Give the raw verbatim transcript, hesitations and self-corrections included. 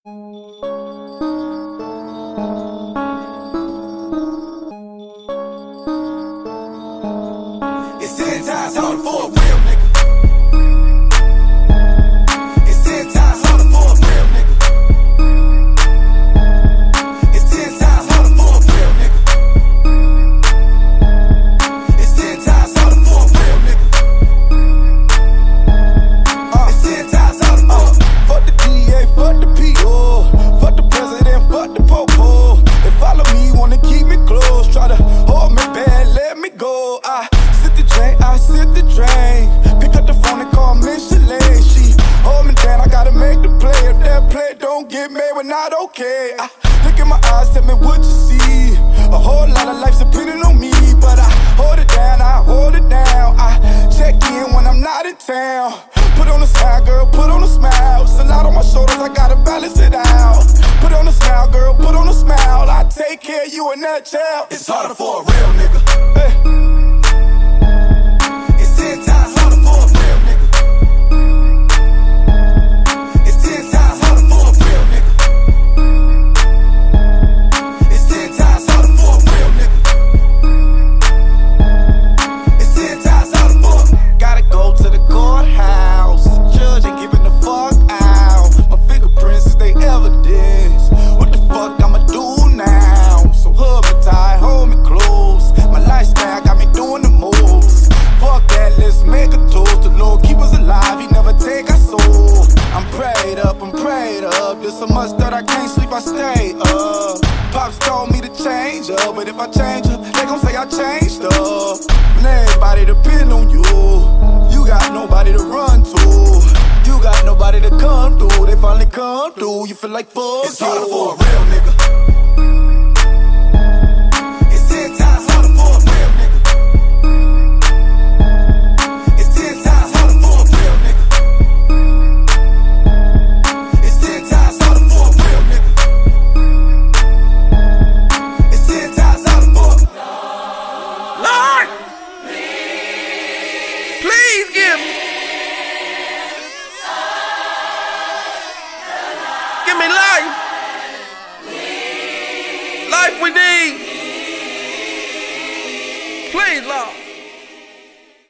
It's ten times harder for a real nigga. It's ten times harder for a real nigga. It's ten times harder for a real nigga. It's ten times harder for a real nigga. Uh, it's ten times harder for uh, fuck the D A, fuck the P O, fuck the president, fuck the popo. They follow me, wanna keep me close, try to hold me back, let me go. I sit the drain, I sit the drain. Pick up the phone and call Micheline. She hold me down, I gotta make the play. If that play don't get made, we're not okay. I look in my eyes, tell me what you see. A whole lot of life's depending on me, but I hold it down, I hold it down. I check in when I'm not in town. Put on a smile, girl, put on a smile. It's a lot on my shoulders, I gotta balance it out. Put on a smile, girl, put on a smile. I take care of you in that child. It's harder for a real nigga. Hey. It's ten times harder for a real nigga. It's ten times harder for a real nigga. It's ten times harder for a real nigga. It's ten times harder for a Gotta go to the courthouse. Judge ain't giving the fuck out. My fingerprints is they evidence. What the fuck I'ma do now? So hug me tight, hold me close. My lifestyle got me doing the most. Fuck that, let's make a toast. The Lord keep us alive, He never take our soul. I'm prayed up, I'm prayed up. There's so much that I can't sleep, I stay up. Pops told me to change up, but if I change up, they gon' say I changed up. And everybody depend on you. You got nobody to run to. You got nobody to come through. They finally come through. You feel like fuck. It's harder for a real nigga.